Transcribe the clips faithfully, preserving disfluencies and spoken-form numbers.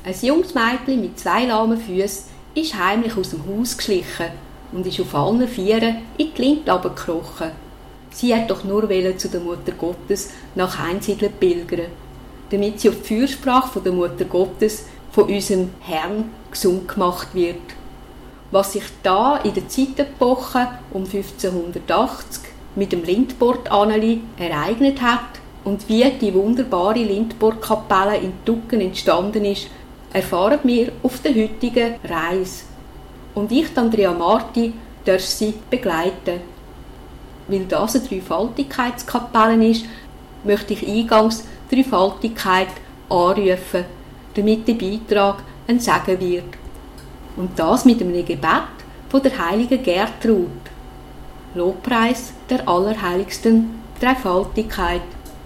Ein junges Mädchen mit zwei lahmen Füßen ist heimlich aus dem Haus geschlichen und ist auf allen Vieren in die Linde runtergekrochen. Sie hat doch nur zu der Mutter Gottes nach Einsiedeln pilgern, damit sie auf die Fürsprache von der Mutter Gottes von unserem Herrn gesund gemacht wird. Was sich da in der Zeitepoche um fünfzehnhundertachtzig mit dem Lindbord-Anneli ereignet hat und wie die wunderbare Lindbord-Kapelle in Tucken entstanden ist, erfahren wir auf der heutigen Reise. Und ich, Andrea Marti, darf sie begleiten. Weil das eine Dreifaltigkeitskapelle ist, möchte ich eingangs Dreifaltigkeit anrufen, damit der Beitrag ein Segen wird. Und das mit einem Gebet von der heiligen Gertrud. Lobpreis der allerheiligsten Dreifaltigkeit.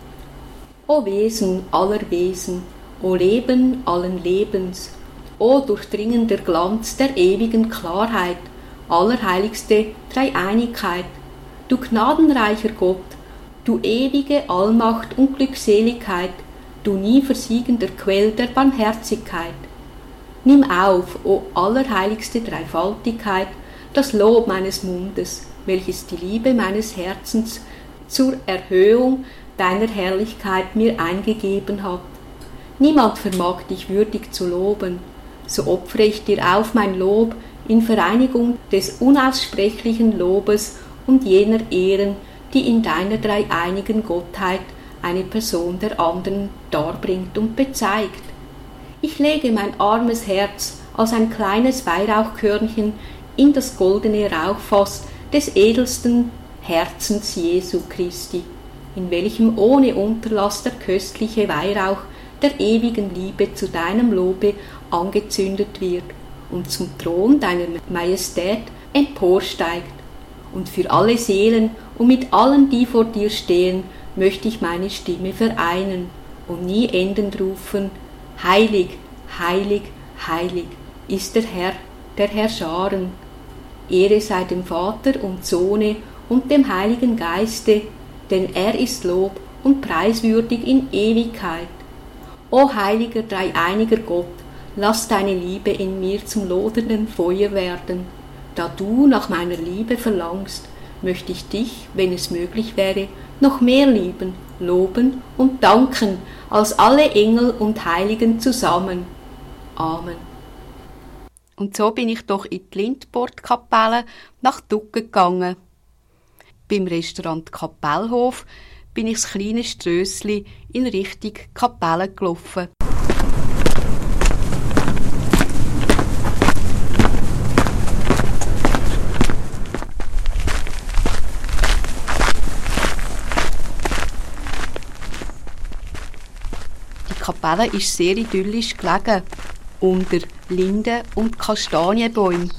O Wesen aller Wesen, o Leben allen Lebens, o durchdringender Glanz der ewigen Klarheit, allerheiligste Dreieinigkeit, du gnadenreicher Gott, du ewige Allmacht und Glückseligkeit, du nie versiegender Quell der Barmherzigkeit. Nimm auf, o allerheiligste Dreifaltigkeit, das Lob meines Mundes, welches die Liebe meines Herzens zur Erhöhung deiner Herrlichkeit mir eingegeben hat. Niemand vermag dich würdig zu loben, so opfere ich dir auf mein Lob in Vereinigung des unaussprechlichen Lobes und jener Ehren, die in deiner dreieinigen Gottheit eine Person der anderen darbringt und bezeigt. Ich lege mein armes Herz als ein kleines Weihrauchkörnchen in das goldene Rauchfass des edelsten Herzens Jesu Christi, in welchem ohne Unterlass der köstliche Weihrauch der ewigen Liebe zu deinem Lobe angezündet wird und zum Thron deiner Majestät emporsteigt. Und für alle Seelen und mit allen, die vor dir stehen, möchte ich meine Stimme vereinen und nie endend rufen: Heilig, heilig, heilig ist der Herr, der Herrscharen. Ehre sei dem Vater und Sohne und dem Heiligen Geiste, denn er ist Lob und preiswürdig in Ewigkeit. O heiliger dreieiniger Gott, lass deine Liebe in mir zum lodernden Feuer werden. Da du nach meiner Liebe verlangst, möchte ich dich, wenn es möglich wäre, noch mehr lieben, loben und danken als alle Engel und Heiligen zusammen. Amen. Und so bin ich doch in die Lindbord-Kapelle nach Tucken gegangen. Beim Restaurant Kapellhof bin ich das kleine Strössli in Richtung Kapelle gelaufen. Die Kapelle ist sehr idyllisch gelegen, unter Linden- und Kastanienbäumen.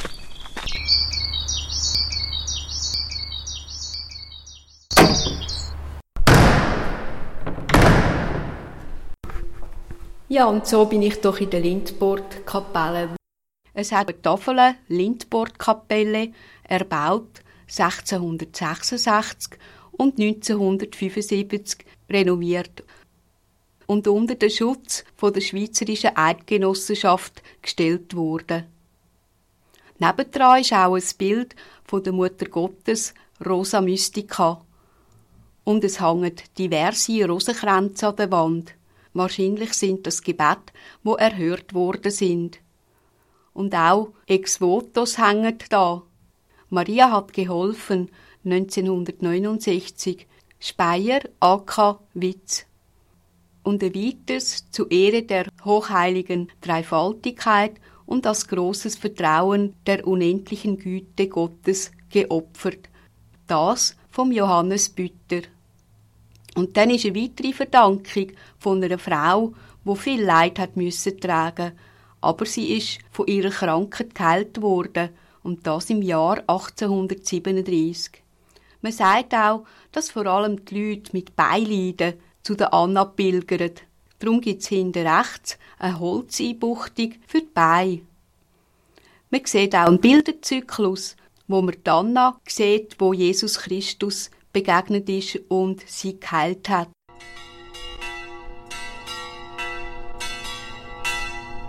Ja, und so bin ich doch in der Lindbord-Kapelle. Es hat eine Tafel Lindbord-Kapelle erbaut sechzehnhundertsechsundsechzig und neunzehnhundertfünfundsiebzig renoviert und unter den Schutz von der Schweizerischen Eidgenossenschaft gestellt worden. Nebendran ist auch ein Bild von der Mutter Gottes, Rosa Mystica. Und es hängen diverse Rosenkränze an der Wand. Wahrscheinlich sind das Gebete, wo erhört worden sind. Und auch Ex-Votos hängen da. Maria hat geholfen, neunzehnhundertneunundsechzig. Speyer, A K Witz. Und ein weiteres zu Ehre der hochheiligen Dreifaltigkeit und als grosses Vertrauen der unendlichen Güte Gottes geopfert. Das vom Johannes Bütter. Und dann ist eine weitere Verdankung von einer Frau, die viel Leid hat müssen tragen, aber sie ist von ihrer Krankheit geheilt worden, und das im Jahr achtzehnhundertsiebenunddreißig. Man sagt auch, dass vor allem die Leute mit Beileiden zu der Anna pilgern. Darum gibt es hinten rechts eine Holzeinbuchtung für die Beine. Man sieht auch einen Bilderzyklus, wo man die Anna sieht, wo Jesus Christus begegnet ist und sie geheilt hat.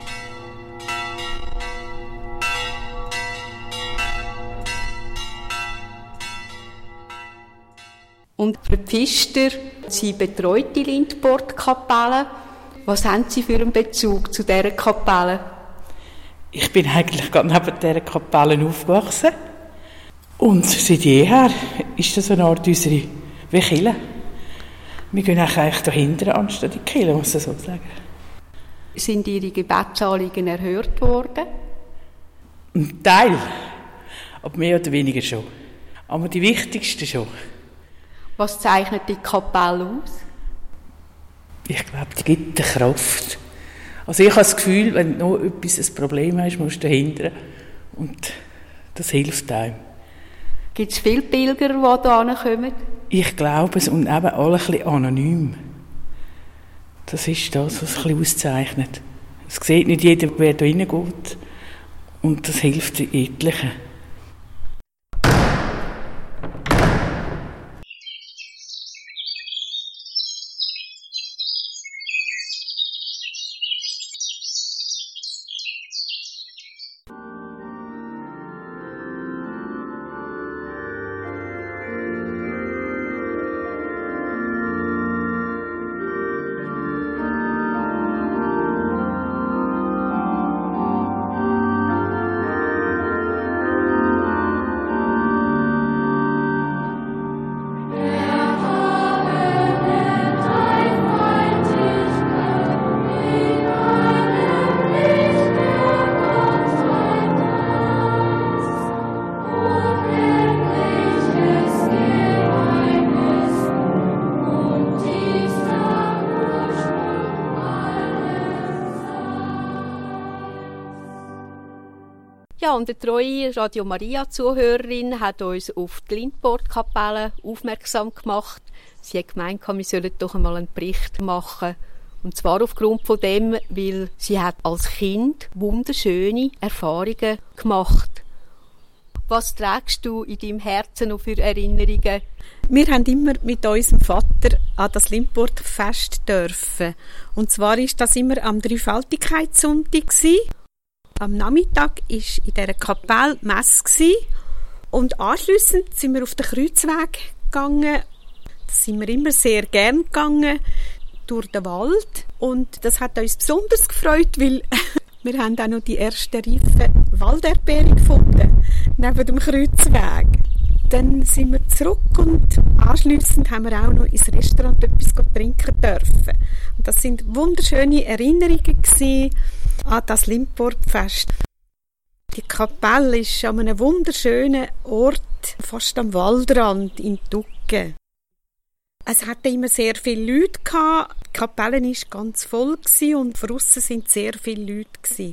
Und Frau Pfister, sie betreut die Lindborg-Kapelle. Was haben Sie für einen Bezug zu dieser Kapelle? Ich bin eigentlich gerade neben dieser Kapelle aufgewachsen. Und seit jeher ist das eine Art unsere wie Kirche. Wir gehen eigentlich dahinter, anstatt in die Kirche, muss ich so sagen. Sind Ihre Gebetsanliegen erhört worden? Ein Teil, aber mehr oder weniger schon. Aber die wichtigsten schon. Was zeichnet die Kapelle aus? Ich glaube, die gibt eine Kraft. Also ich habe das Gefühl, wenn du noch etwas ein Problem hast, musst du dahinter. Und das hilft einem. Gibt es viele Pilger, die hierher kommen? Ich glaube es. Und eben alle ein bisschen anonym. Das ist das, was es ein bisschen auszeichnet. Es sieht nicht jeder, wer da reingeht. Und das hilft etlichen. Ja, und eine treue Radio Maria-Zuhörerin hat uns auf die Lindborg-Kapelle aufmerksam gemacht. Sie hat gemeint, wir sollen doch einmal einen Bericht machen. Und zwar aufgrund von dem, weil sie hat als Kind wunderschöne Erfahrungen gemacht. Was trägst du in deinem Herzen noch für Erinnerungen? Wir haben immer mit unserem Vater an das Lindborg-Fest dürfen. Und zwar war das immer am Dreifaltigkeitssonntag. Am Nachmittag war in dieser Kapelle Messe und anschliessend sind wir auf den Kreuzweg gegangen. Da sind wir immer sehr gern gegangen, durch den Wald. Und das hat uns besonders gefreut, weil wir haben auch noch die ersten reifen Walderdbeeren gefunden, neben dem Kreuzweg. Dann sind wir zurück und anschliessend haben wir auch noch ins Restaurant etwas trinken dürfen. Und das sind wunderschöne Erinnerungen gewesen an das Lindborg-Fest. Die Kapelle ist an einem wunderschönen Ort, fast am Waldrand in Tuggen. Es hatte immer sehr viele Leute gehabt. Die Kapelle war ganz voll und draussen sind sehr viele Leute gewesen.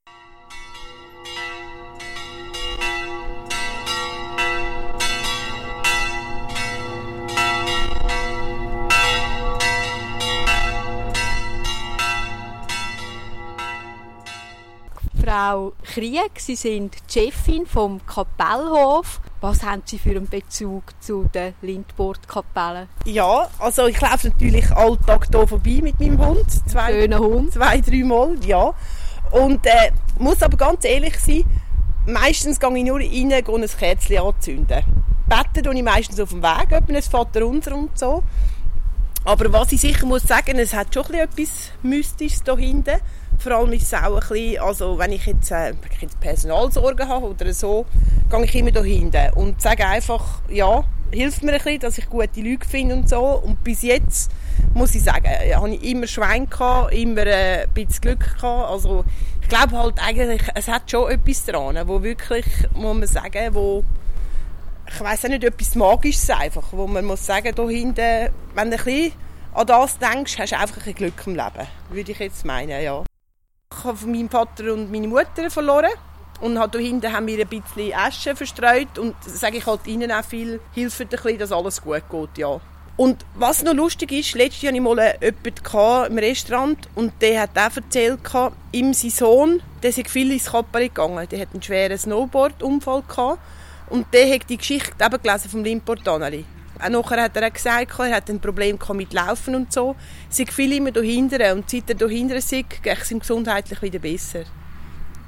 Frau Krieg, Sie sind die Chefin vom Kapellhof. Was haben Sie für einen Bezug zu der Lindborg-Kapelle? Ja, also ich laufe natürlich Alltag hier vorbei mit meinem Hund. Zwei, Schöner Hund. Zwei, drei Mal, ja. Und äh, muss aber ganz ehrlich sein, meistens gehe ich nur rein, gehe ein Kerzchen anzünden. Beten tue ich meistens auf dem Weg, etwa ein Vaterunser und so. Aber was ich sicher muss sagen, es hat schon etwas Mystisches hier hinten. Vor allem ist es auch ein bisschen, also wenn ich jetzt, äh, wenn ich jetzt Personalsorgen habe oder so, gehe ich immer hier hinten und sage einfach, ja, hilft mir ein bisschen, dass ich gute Leute finde und so. Und bis jetzt, muss ich sagen, habe ich immer Schwein gehabt, immer äh, ein bisschen Glück gehabt. Also ich glaube halt eigentlich, es hat schon etwas dran, wo wirklich, muss man sagen, wo, ich weiss auch nicht, etwas Magisches einfach, wo man muss sagen, hier hinten, wenn du ein bisschen an das denkst, hast du einfach ein bisschen Glück im Leben, würde ich jetzt meinen, ja. Ich habe von meinem Vater und meine Mutter verloren und hier hinten haben wir ein bisschen Asche verstreut und sage ich halt ihnen auch viel, hilft ein bisschen, dass alles gut geht, ja. Und was noch lustig ist, letztes Jahr hatte ich mal jemanden im Restaurant und der hat auch erzählt, ihm sein Sohn, der ist viel ins Kappeli gegangen, der hat einen schweren Snowboard-Unfall gehabt und der hat die Geschichte eben gelesen vom Lindborg-Tanneli. Auch nachher hat er auch gesagt, er hat ein Problem mit Laufen und so. Es sind viele immer dahinter und seit er dahinter ist, geht es ihm gesundheitlich wieder besser.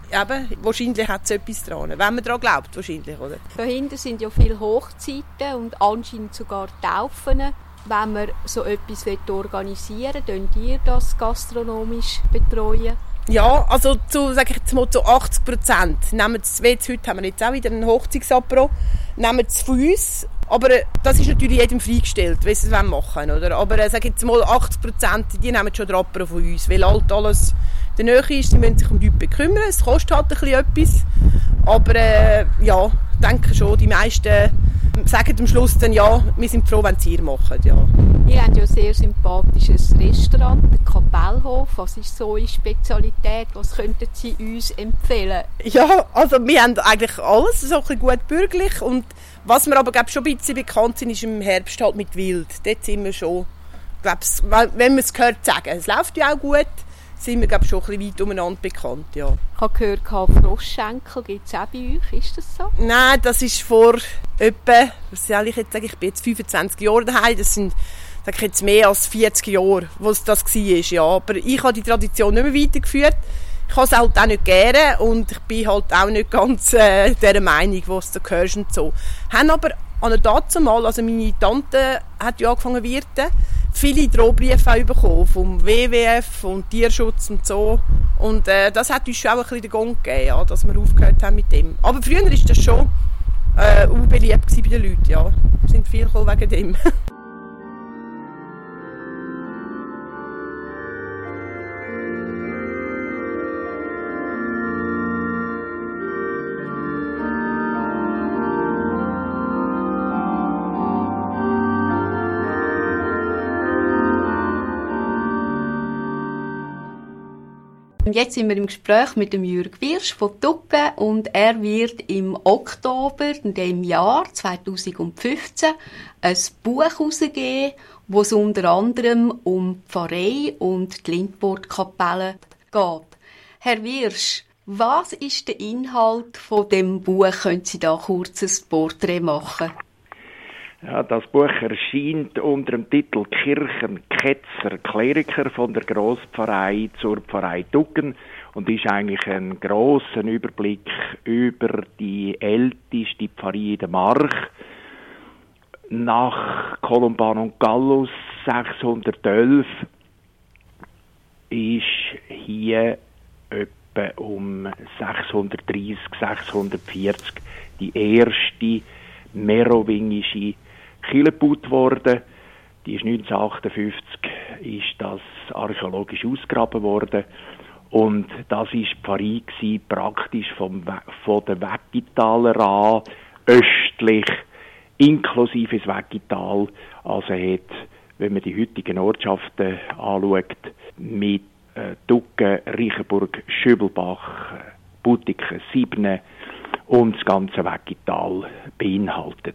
eben, wahrscheinlich hat es etwas dran. Wenn man daran glaubt, wahrscheinlich, oder? Dahinter sind ja viele Hochzeiten und anscheinend sogar Taufen. Wenn man so etwas organisieren will, könnt ihr das gastronomisch betreuen? Ja, also zu, sag ich jetzt mal, zu achtzig Prozent. Nehmen Sie, wie jetzt heute haben wir jetzt auch wieder einen Hochzeitsapero, nehmen Sie von uns. Aber äh, das ist natürlich jedem freigestellt, wie sie es machen wollen, oder? Aber äh, sag jetzt mal, achtzig Prozent, die nehmen schon den Apero von uns, weil halt alles in der Nähe ist, sie müssen sich um die Leute bekümmern, es kostet halt ein bisschen etwas. Aber äh, ja, ich denke schon, die meisten sagen am Schluss dann, ja, wir sind froh, wenn sie es machen, ja. Ihr habt ja ein sehr sympathisches Restaurant, der Kapellhof. Was ist so eine Spezialität? Was könnten Sie uns empfehlen? Ja, also wir haben eigentlich alles, so ein bisschen gut bürgerlich. Und was wir aber glaub, schon ein bisschen bekannt sind, ist im Herbst halt mit Wild. Dort sind wir schon, glaub, wenn man es gehört, sagen. Es läuft ja auch gut, sind wir glaub, schon ein bisschen weit umeinander bekannt, ja. Ich habe gehört, Froschschenkel gibt es auch bei euch. Ist das so? Nein, das ist vor etwa, was soll ich jetzt sagen, ich bin jetzt fünfundzwanzig Jahre daheim. Das sind, sag ich jetzt, mehr als vierzig Jahre, was das war, ja. Aber ich habe die Tradition nicht mehr weitergeführt. Ich habe es halt auch nicht gerne und ich bin halt auch nicht ganz äh, dieser Meinung, was du hörst und so. Haben aber an der dazu mal, also meine Tante hat ja angefangen zu wirten, viele Drohbriefe auch bekommen, vom W W F, vom Tierschutz und so. Und äh, das hat uns schon auch ein bisschen den Gang gegeben, ja, dass wir aufgehört haben mit dem. Aber früher war das schon äh, unbeliebt bei den Leuten, ja. Es sind viele gekommen wegen dem. Jetzt sind wir im Gespräch mit dem Jürg Wirsch von Tucken und er wird im Oktober in dem Jahr zweitausendfünfzehn ein Buch herausgeben, wo es unter anderem um die Pfarrei und die Lindborgkapelle geht. Herr Wirsch, was ist der Inhalt von dem Buch? Können Sie da kurz ein Porträt machen? Ja, das Buch erscheint unter dem Titel Kirchenketzer, Kleriker von der Grosspfarrei zur Pfarrei Tucken und ist eigentlich ein grosser Überblick über die älteste Pfarrei in der Mark. Nach Columban und Gallus sechshundertelf ist hier etwa um sechshundertdreissig, sechshundertvierzig die erste merowingische Kirche gebaut worden. Die ist neunzehnhundertachtundfünfzig ist das archäologisch ausgegraben worden und das ist die Pfarrei gewesen, praktisch vom, von der Weggitaler an, östlich, inklusive das Weggital. Also hat, wenn man die heutigen Ortschaften anschaut, mit äh, Tucken, Reichenburg, Schübelbach, Butiken, Sibne und das ganze Weggital beinhaltet.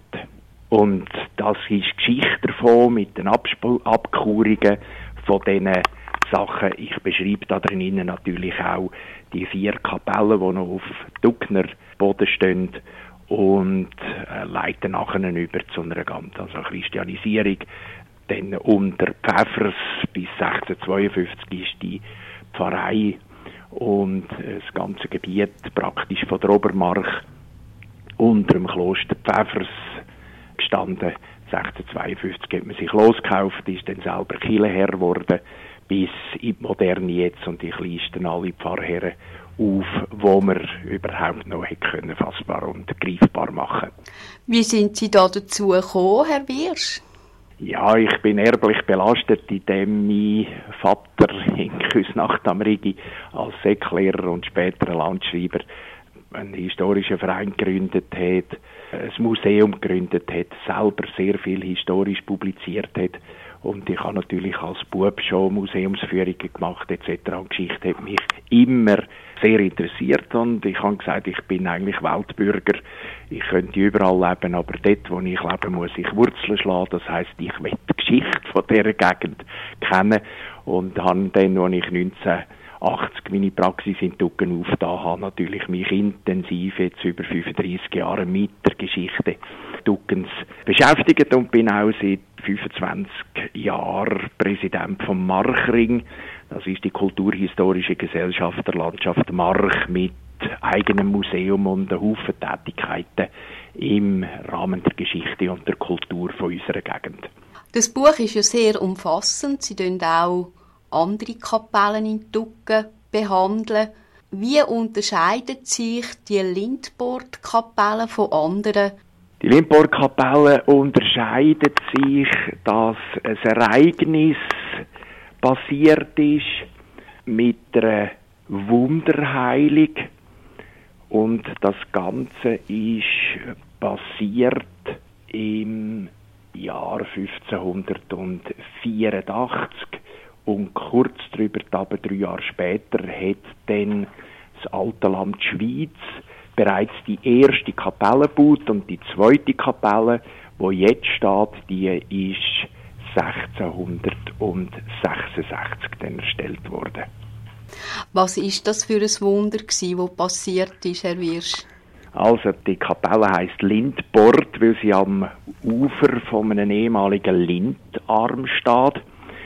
Und das ist die Geschichte davon mit den Absp- Abkurungen von diesen Sachen. Ich beschreibe da drinnen natürlich auch die vier Kapellen, die noch auf Tuckner Boden stehen und äh, leite nachher über zu einer ganzen also Christianisierung. Dann unter Pfäffers bis sechzehnhundertzweiundfünfzig ist die Pfarrei und das ganze Gebiet praktisch von der Obermark unter dem Kloster Pfäffers gestanden. sechzehnhundertzweiundfünfzig hat man sich losgekauft, ist dann selber Kirchenherr geworden, bis in die Moderne jetzt und die kleinsten alle Pfarrherren auf, wo man überhaupt noch hätte können, fassbar und greifbar machen. Wie sind Sie da dazu gekommen, Herr Wirsch? Ja, ich bin erblich belastet, indem mein Vater in Küsnacht am Rigi als Säcklehrer und später Landschreiber einen historischen Verein gegründet hat, ein Museum gegründet hat, selber sehr viel historisch publiziert hat. Und ich habe natürlich als Bub schon Museumsführungen gemacht et cetera. Und die Geschichte hat mich immer sehr interessiert und ich habe gesagt, ich bin eigentlich Weltbürger. Ich könnte überall leben, aber dort, wo ich leben muss, ich Wurzeln schlagen. Das heisst, ich will die Geschichte von dieser Gegend kennen und habe dann, als ich neunzehnhundertachtzig meine Praxis in Tucken aufgetan habe, natürlich mich intensiv jetzt über fünfunddreissig Jahre mit der Geschichte Tuckens beschäftigt und bin auch seit fünfundzwanzig Jahren Präsident vom Marchring. Das ist die kulturhistorische Gesellschaft der Landschaft March mit eigenem Museum und einem Haufen Tätigkeiten im Rahmen der Geschichte und der Kultur von unserer Gegend. Das Buch ist ja sehr umfassend. Sie behandeln auch andere Kapellen in Tuggen behandeln. Wie unterscheidet sich die Lindborg-Kapelle von anderen? Die Lindborg-Kapelle unterscheidet sich, dass ein Ereignis passiert ist mit einer Wunderheilung und das Ganze ist passiert im Jahr fünfzehnhundertvierundachtzig und kurz darüber, aber drei Jahre später, hat dann das alte Land Schweiz bereits die erste Kapelle gebaut und die zweite Kapelle, die jetzt steht, die ist sechzehnhundertsechsundsechzig dann erstellt worden. Was ist das für ein Wunder gewesen, das passiert ist, Herr Wirsch? Also die Kapelle heisst Lindborg, weil sie am Ufer von einem ehemaligen Lindarm steht.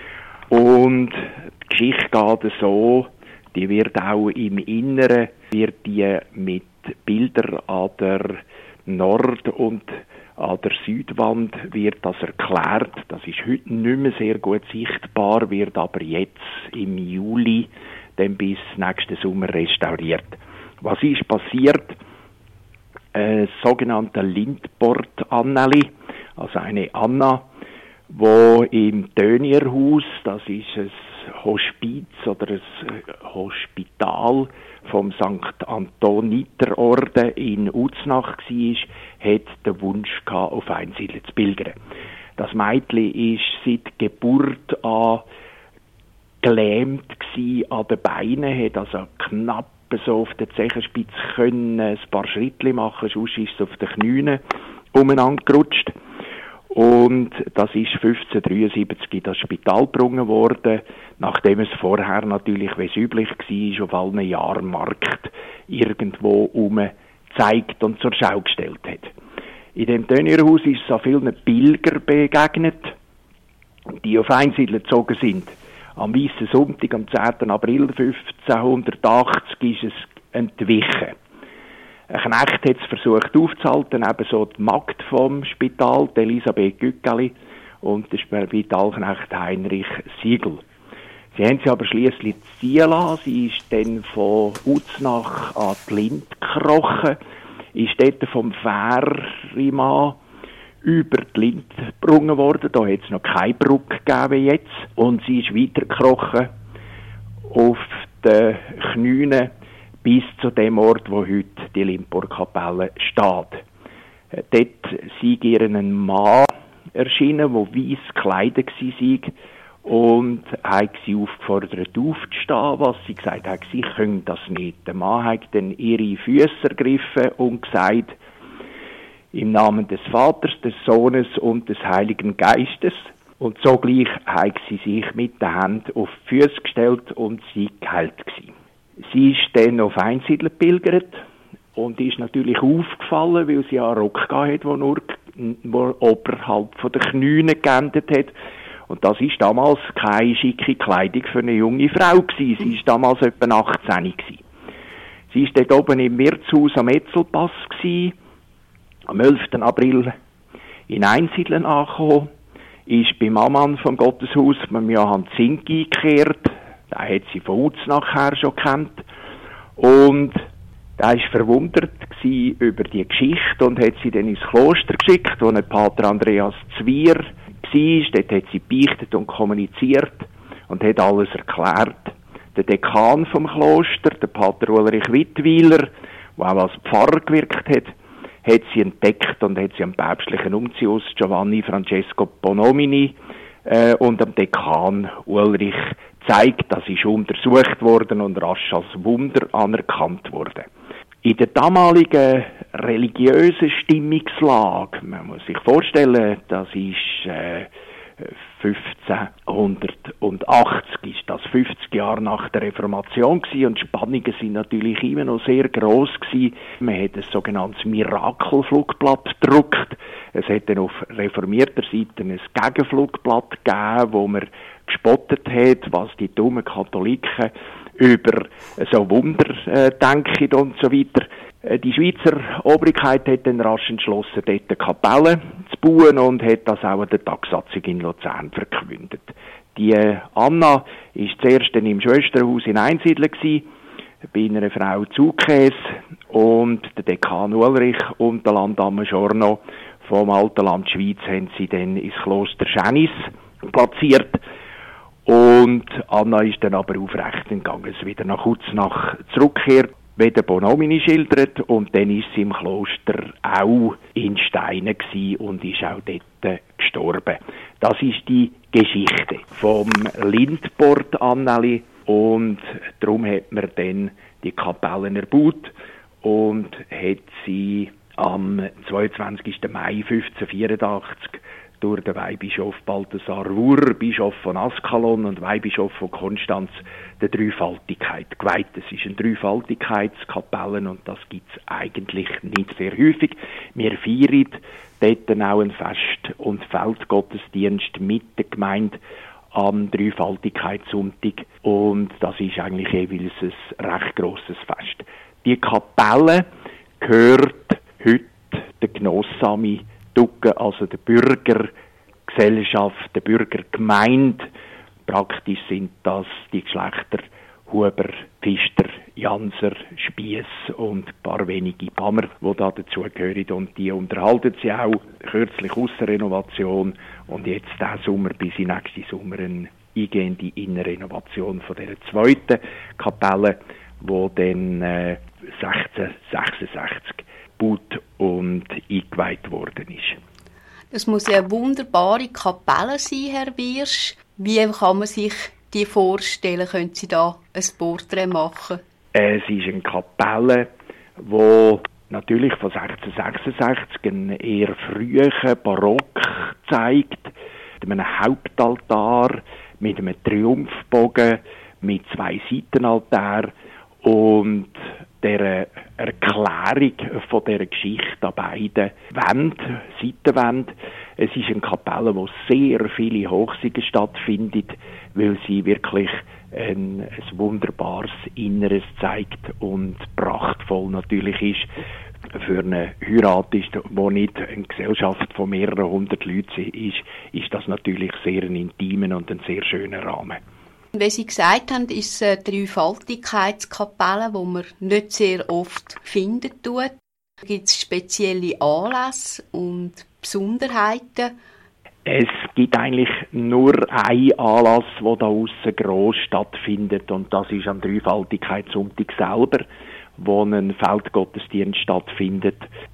Und die Geschichte geht so, die wird auch im Inneren, wird die mit Bildern an der Nord- und an der Südwand wird das erklärt. Das ist heute nicht mehr sehr gut sichtbar, wird aber jetzt im Juli dann bis nächsten Sommer restauriert. Was ist passiert? Ein sogenannter Lindborg-Anneli, also eine Anna, wo im Tönierhaus, das ist ein Hospiz oder ein Hospital vom Sankt Antoniterorden in Uznach war, hat den Wunsch gehabt, auf Einsiedeln zu pilgern. Das Mädchen ist seit Geburt an gelähmt gsi an den Beinen, hat also knapp so auf der Zehenspitze können ein paar Schritte machen, sonst ist es auf den Knien umeinander gerutscht. Und das ist fünfzehnhundertdreiundsiebzig in das Spital gebracht worden, nachdem es vorher natürlich, wie es üblich war, auf allen Jahrmarkt irgendwo um gezeigt und zur Schau gestellt hat. In dem Tönierhaus ist es an vielen Pilger begegnet, die auf Einsiedeln gezogen sind. Am Weissen Sonntag, am zehnten April fünfzehnhundertachtzig, ist es entwichen. Ein Knecht hat es versucht aufzuhalten, ebenso die Magd vom Spital, die Elisabeth Gückeli und der Spitalknecht Heinrich Siegel. Sie haben sie aber schliesslich ziehen lassen. Sie ist dann von Uznach an die Lind gekrochen, ist dort vom Fährimann über die Lind gebrungen worden. Da hat es noch keine Brücke gegeben wie jetzt. Und sie ist weitergekrochen auf den Knien bis zu dem Ort, wo heute die Lindborg-Kapelle steht. Dort sei ihr ein Mann erschienen, der weiss gekleidet war und hat sie aufgefordert aufzustehen, was sie gesagt hat, sie können das nicht. Der Mann hat dann ihre Füße ergriffen und gesagt, im Namen des Vaters, des Sohnes und des Heiligen Geistes. Und sogleich hat sie sich mit der Hand auf die Füße gestellt und sie geheilt gewesen. Sie ist dann auf Einsiedeln gepilgert und ist natürlich aufgefallen, weil sie einen Rock hatte, der nur wo oberhalb von den Knien geendet hat. Und das ist damals keine schicke Kleidung für eine junge Frau gewesen. Sie ist damals etwa achtzehn gewesen. Sie ist dort oben im Wirtshaus am Etzelpass gewesen, am elften April in Einsiedeln angekommen, ist beim Ammann vom Gotteshaus, beim Johann Zink eingekehrt. Den hat sie von Uznach her schon gekannt. Und er war verwundert über die Geschichte und hat sie dann ins Kloster geschickt, wo ein Pater Andreas Zwier war. Dort hat sie beichtet und kommuniziert und hat alles erklärt. Der Dekan vom Kloster, der Pater Ulrich Wittweiler, der auch als Pfarrer gewirkt hat, hat sie entdeckt und hat sie am päpstlichen Nuntius Giovanni Francesco Bonomini äh, und am Dekan Ulrich gezeigt. Das ist untersucht worden und rasch als Wunder anerkannt worden. In der damaligen religiösen Stimmungslage, man muss sich vorstellen, das ist äh, fünfzehnhundertachtzig, ist das fünfzig Jahre nach der Reformation gewesen, und die Spannungen sind natürlich immer noch sehr gross gewesen. Man hat ein sogenanntes Mirakelflugblatt gedruckt. Es hat dann auf reformierter Seite ein Gegenflugblatt gegeben, wo man gespottet hat, was die dummen Katholiken über so Wunder äh, denken und so weiter. Äh, die Schweizer Obrigkeit hat dann rasch entschlossen, dort eine Kapelle zu bauen und hat das auch an der Tagsatzung in Luzern verkündet. Die äh, Anna war zuerst im Schwesterhaus in Einsiedeln gewesen, bei einer Frau Zugkäs, und der Dekan Ulrich und der Landamme Schorno vom Alten Land Schweiz haben sie dann ins Kloster Schänis platziert. Und Anna ist dann aber aufrecht gegangen, es wieder nach Uznach zurückkehrt, wie der Bonomini schildert, und dann ist sie im Kloster auch in Steinen gewesen und ist auch dort gestorben. Das ist die Geschichte vom Lindport Anneli, und darum hat man dann die Kapellen erbaut und hat sie am zweiundzwanzigsten Mai fünfzehnhundertvierundachtzig durch den Weihbischof Balthasar Wurr, Bischof von Askalon und Weihbischof von Konstanz, der Dreifaltigkeit geweiht. Es ist eine Dreifaltigkeitskapelle und das gibt es eigentlich nicht sehr häufig. Wir feiern dort auch einen Fest- und Feldgottesdienst mit der Gemeinde am Dreifaltigkeitssonntag, und das ist eigentlich jeweils ein recht grosses Fest. Die Kapelle gehört heute der Genossami Duggen, also der Bürgergesellschaft, der Bürgergemeinde. Praktisch sind das die Geschlechter Huber, Pfister, Janser, Spiess und ein paar wenige Bammer, die da dazugehören, und die unterhalten sie auch kürzlich aus der Renovation und jetzt diesen Sommer bis in nächsten Sommer eine eingehende Innenrenovation von dieser zweiten Kapelle, die dann äh, sechzehnhundertsechsundsechzig gebaut und eingeweiht worden ist. Das muss ja eine wunderbare Kapelle sein, Herr Wiersch. Wie kann man sich die vorstellen? Können Sie da ein Porträt machen? Es ist eine Kapelle, die natürlich von sechzehnhundertsechsundsechzig einen eher frühen Barock zeigt, mit einem Hauptaltar, mit einem Triumphbogen, mit zwei Seitenaltären und der Erklärung von dieser Geschichte an beiden Wänden, Seitenwänden. Es ist eine Kapelle, wo sehr viele Hochsiege stattfindet, weil sie wirklich ein, ein wunderbares Inneres zeigt und prachtvoll natürlich ist. Für eine Heirat ist, wo nicht eine Gesellschaft von mehreren hundert Leuten ist, ist das natürlich sehr ein intimer und ein sehr schöner Rahmen. Wie Sie gesagt haben, ist es eine Dreifaltigkeitskapelle, die man nicht sehr oft finden tut. Gibt es spezielle Anlässe und Besonderheiten? Es gibt eigentlich nur einen Anlass, der da aussen gross stattfindet, und das ist am Dreifaltigkeitssonntag selber, wo ein Feldgottesdienst stattfindet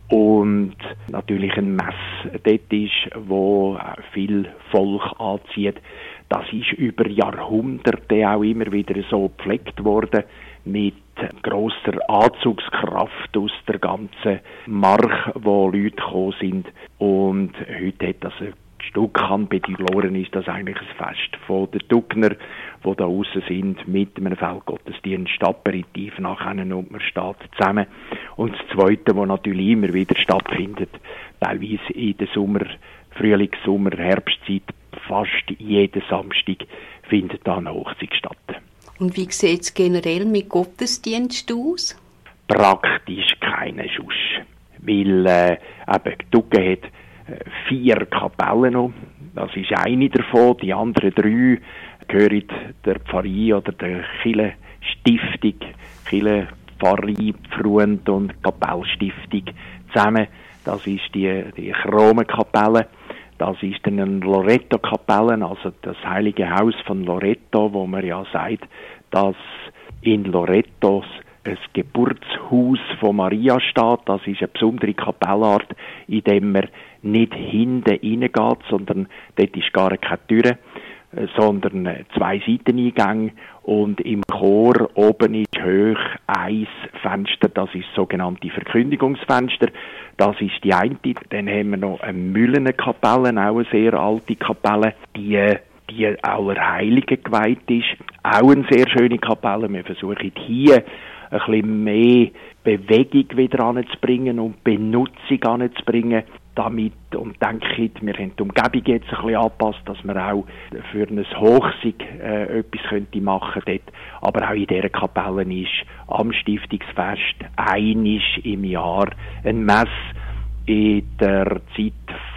und natürlich ein Mess dort ist, wo viel Volk anzieht. Das ist über Jahrhunderte auch immer wieder so gepflegt worden, mit grosser Anzugskraft aus der ganzen Mark, wo Leute gekommen sind. Und heute hat das ein Stück an verloren, ist das eigentlich ein Fest von den Dugner, die da aussen sind, mit einem Feldgottesdienst, Aperitif nachher, und man steht zusammen. Und das Zweite, was natürlich immer wieder stattfindet, teilweise in der Sommer, Frühlings-, Sommer-, Herbstzeit, fast jeden Samstag findet da eine Hochzeit statt. Und wie sieht es generell mit Gottesdienst aus? Praktisch keine Schuss. Weil äh, eben Duggen hat äh, vier Kapellen noch. Das ist eine davon. Die anderen drei gehören der Pfarrei oder der Kirchenstiftung, Kirchenpfarrei Pfruend und Kapellstiftung zusammen. Das ist die, die Chromenkapelle. Das ist dann eine Loreto-Kapelle, also das heilige Haus von Loreto, wo man ja sagt, dass in Loreto ein Geburtshaus von Maria steht. Das ist eine besondere Kapellart, in der man nicht hinten reingeht, sondern dort ist gar keine Tür, sondern zwei Seiteneingänge, und im Chor oben ist hoch ein Fenster, das ist das sogenannte Verkündigungsfenster. Das ist die eine. Dann haben wir noch eine Müllenenkapelle, auch eine sehr alte Kapelle, die die Allerheiligen geweiht ist. Auch eine sehr schöne Kapelle. Wir versuchen hier ein bisschen mehr Bewegung wieder anzubringen und Benutzung anzubringen. damit und denke, wir haben die Umgebung jetzt ein bisschen angepasst, dass wir auch für ein Hochsig äh, etwas könnte machen dort. Aber auch in dieser Kapelle ist am Stiftungsfest einmal im Jahr ein Mess. In der Zeit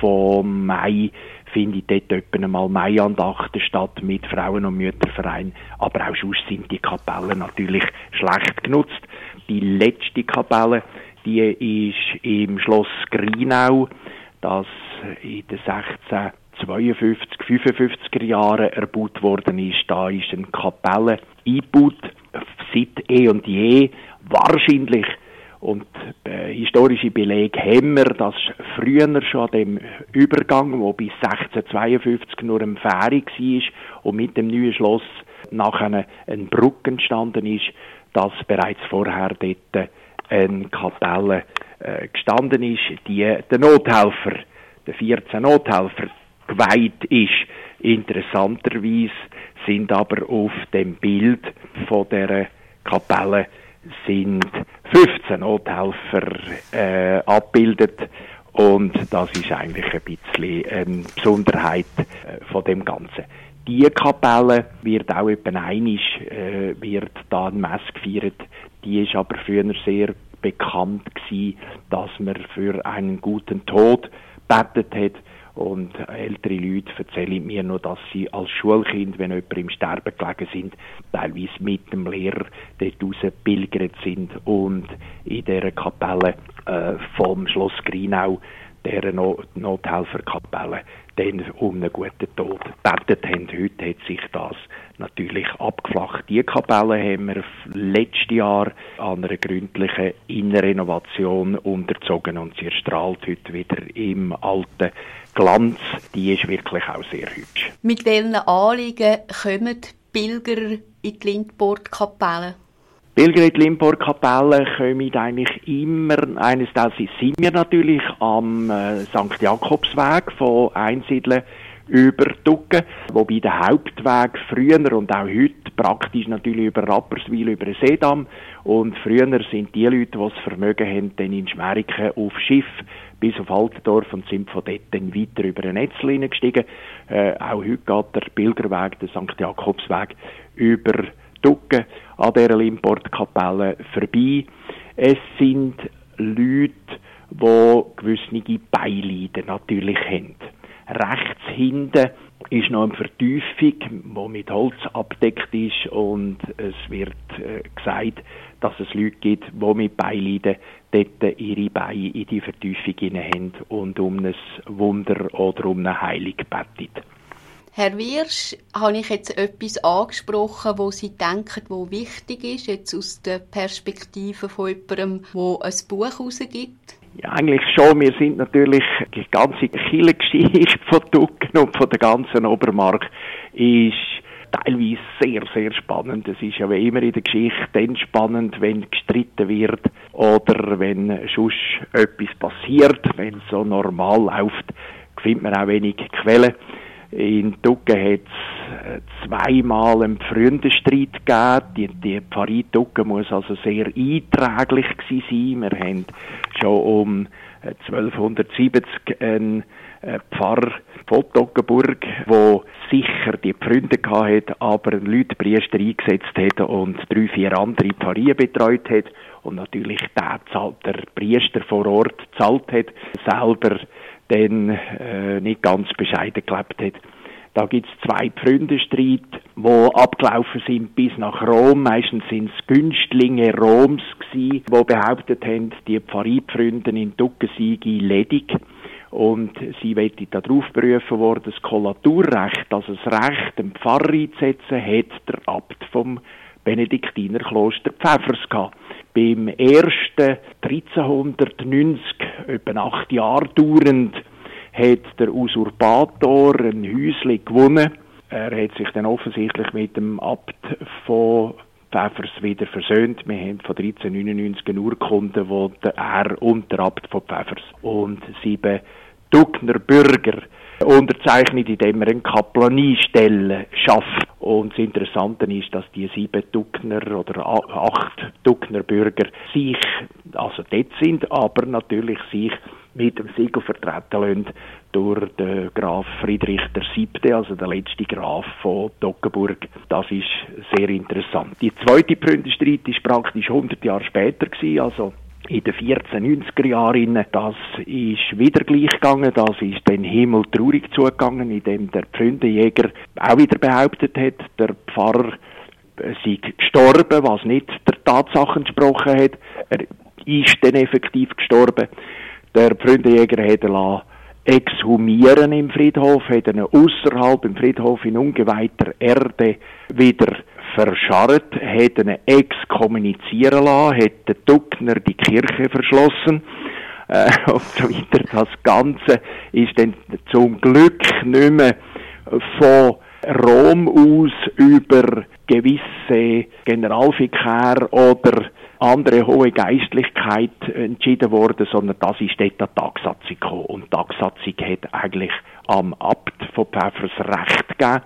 vom Mai findet dort etwa einmal Maiandachten statt mit Frauen- und Mütterverein. Aber auch sonst sind die Kapellen natürlich schlecht genutzt. Die letzte Kapelle, die ist im Schloss Grinau, das in den sechzehnhundertzweiundfünfzig, fünfundfünfziger Jahren erbaut worden ist. Da ist eine Kapelle eingebaut, seit eh und je, wahrscheinlich. Und äh, historische Belege haben wir, dass früher schon an dem Übergang, wo bis sechzehnhundertzweiundfünfzig nur eine Fähre war und mit dem neuen Schloss nachher eine Brücke entstanden ist, dass bereits vorher dort eine Kapelle äh, gestanden ist, die der Nothelfer, der vierzehn Nothelfer, geweiht ist. Interessanterweise sind aber auf dem Bild von der Kapelle sind fünfzehn Nothelfer äh, abgebildet und das ist eigentlich ein bisschen eine Besonderheit äh, von dem Ganzen. Die Kapelle wird auch etwa einmal äh, wird da ein Mess gefeiert. Die ist aber früher sehr bekannt gewesen, dass man für einen guten Tod betet hat. Und ältere Leute erzählen mir noch, dass sie als Schulkind, wenn jemand im Sterben gelegen sind, teilweise mit dem Lehrer dort raus pilgert sind und in dieser Kapelle äh, vom Schloss Grinau, dieser Not- Nothelferkapelle, dann um einen guten Tod gebetet haben. Heute hat sich das natürlich abgeflacht. Die Kapelle haben wir letztes Jahr an einer gründlichen Innenrenovation unterzogen und sie erstrahlt heute wieder im alten Glanz. Die ist wirklich auch sehr hübsch. Mit welchen Anliegen kommen die Pilger in die Lindborg-Kapelle? Pilger in die Lindborg-Kapelle kommen eigentlich immer, eines Teils sind wir natürlich am äh, Sankt Jakobsweg von Einsiedeln über Tuggen, wobei der Hauptweg früher und auch heute praktisch natürlich über Rapperswil, über den Seedamm, und früher sind die Leute, die das Vermögen haben, dann in Schmäriken auf Schiff bis auf Altendorf und sind von dort dann weiter über den Netzel hineingestiegen. Äh, auch heute geht der Pilgerweg, der Sankt Jakobsweg, über Tuggen an dieser Lindborg-Kapelle vorbei. Es sind Leute, die gewisse Beileiden natürlich haben. Rechts hinten ist noch eine Vertiefung, die mit Holz abdeckt ist, und es wird äh, gesagt, dass es Leute gibt, die mit Beileiden dort ihre Beine in die Vertiefung hinein haben und um ein Wunder oder um eine Heilung beten. Herr Wiersch, habe ich jetzt etwas angesprochen, wo Sie denken, wo wichtig ist, jetzt aus der Perspektive von jemandem, der ein Buch herausgibt? Ja, eigentlich schon. Wir sind natürlich, die ganze Kirchengeschichte von Tuggen und von der ganzen Obermark ist teilweise sehr, sehr spannend. Es ist ja wie immer in der Geschichte dann spannend, wenn gestritten wird oder wenn sonst etwas passiert. Wenn es so normal läuft, findet man auch wenig Quellen. In Tuggen hat es zweimal einen Freundenstreit gegeben. Die, die Pfarrei Tuggen muss also sehr einträglich gewesen sein. Wir haben schon um zwölfhundertsiebzig einen Pfarrer von Toggenburg, der sicher die Pfründe hatte, aber Leute, Priester eingesetzt hat und drei, vier andere Pfarreien betreut hat und natürlich der, der Priester vor Ort gezahlt hat, selber dann äh, nicht ganz bescheiden gelebt hat. Da gibt es zwei Pfründenstreit, die abgelaufen sind bis nach Rom. Meistens sind es Günstlinge Roms gsi, die behauptet haben, die Pfarreipfründen in Tuggen seien ledig. Und sie wollten darauf berufen worden, das Kollaturrecht, also das Recht, den Pfarrer einzusetzen, hat der Abt vom Benediktinerkloster Pfäffers gehabt. Beim ersten dreizehnhundertneunzig, etwa acht Jahre dauernd, hat der Usurpator ein Häuschen gewonnen. Er hat sich dann offensichtlich mit dem Abt von Pfäffers wieder versöhnt. Wir haben von dreizehnhundertneunundneunzig eine Urkunde, wo er und der Abt von Pfäffers und sieben Tugner Bürger unterzeichnet, indem er eine Kaplanistelle schafft. Und das Interessante ist, dass die sieben Tugner oder acht Tugner Bürger sich, also dort sind, aber natürlich sich mit dem Siegel vertreten lassen durch den Graf Friedrich der Siebte, also der letzte Graf von Toggenburg. Das ist sehr interessant. Die zweite Pfründenstreit ist praktisch hundert Jahre später gewesen, also in den vierzehnhundertneunziger Jahren. Das ist wieder gleich gegangen, das ist dann himmeltraurig zugegangen, indem der Pfründenjäger auch wieder behauptet hat, der Pfarrer sei gestorben, was nicht der Tatsache entsprochen hat. Er ist dann effektiv gestorben. Der Pfründenjäger hat ihn exhumieren im Friedhof, hat ihn ausserhalb im Friedhof in ungeweihter Erde wieder verscharrt, hat ihn exkommunizieren lassen, hat den Duckner die Kirche verschlossen äh, und so weiter. Das Ganze ist dann zum Glück nicht mehr von Rom aus über gewisse Generalvikar oder andere hohe Geistlichkeit entschieden worden, sondern das ist dort eine Tagsatzung gekommen. Und die Tagsatzung hat eigentlich am Abt von Pfäffers Recht gegeben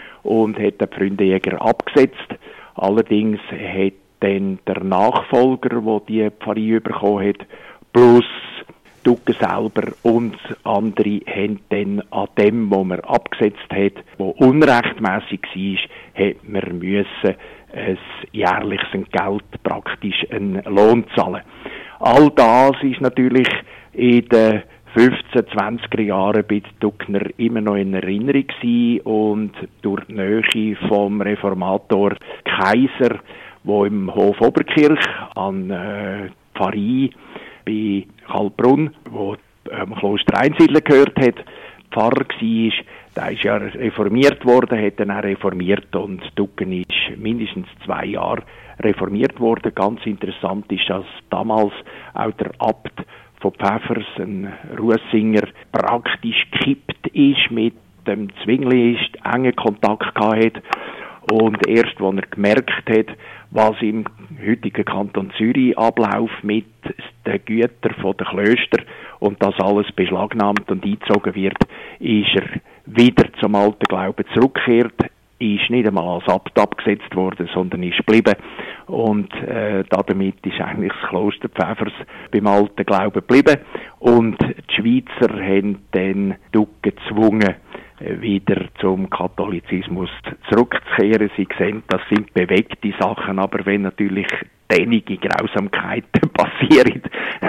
und hat den Pfründenjäger abgesetzt. Allerdings hat dann der Nachfolger, der die Pfarrei bekommen hat, plus Ducke selber und andere haben dann an dem, was man abgesetzt hat, was unrechtmäßig war, hat man müssen ein jährliches Entgelt, praktisch einen Lohn zahlen. All das ist natürlich in den fünfzehn-, zwanziger Jahren bei Duckner immer noch in Erinnerung gewesen und durch die Nähe vom Reformator Kaiser, der im Hof Oberkirch an äh, Pfarrei bei Kalbrunn, wo ähm, Kloster Einsiedler gehört hat, Pfarrer war, der ist ja reformiert worden, hat dann auch reformiert und Ducken ist mindestens zwei Jahre reformiert worden. Ganz interessant ist, dass damals auch der Abt von Pfäffers, ein Russinger, praktisch gekippt ist, mit dem Zwingli ist, engen Kontakt gehabt hat. Und erst, als er gemerkt hat, was im heutigen Kanton Zürich abläuft mit den Gütern der Klöster und das alles beschlagnahmt und eingezogen wird, ist er wieder zum alten Glauben zurückgekehrt, ist nicht einmal als Abt abgesetzt worden, sondern ist geblieben. Und äh, damit ist eigentlich das Kloster Pfäffers beim alten Glauben geblieben. Und die Schweizer haben dann Ducken gezwungen, wieder zum Katholizismus zurückzukehren. Sie sehen, das sind bewegte Sachen, aber wenn natürlich einige Grausamkeiten passieren,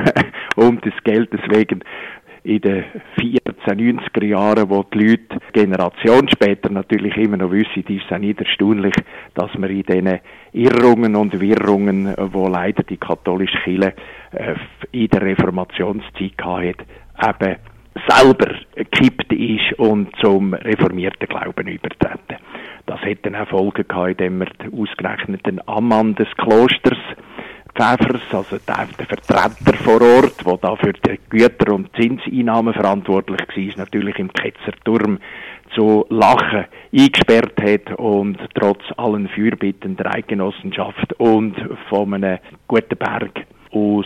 um des Geldes wegen, in den vierzehnhundertneunziger Jahren, wo die Leute Generation später natürlich immer noch wissen, ist es auch nicht erstaunlich, dass man in diesen Irrungen und Wirrungen, wo leider die katholische Kirche äh, in der Reformationszeit hatte, eben selber gekippt ist und zum reformierten Glauben übertreten. Das hat dann auch Folgen gehabt, indem man den ausgerechneten Ammann des Klosters Pfäffers, also der, der Vertreter vor Ort, der da für die Güter- und Zinseinnahmen verantwortlich war, natürlich im Ketzerturm zu Lachen eingesperrt hat und trotz allen Fürbitten der Eidgenossenschaft und von einem guten Berg aus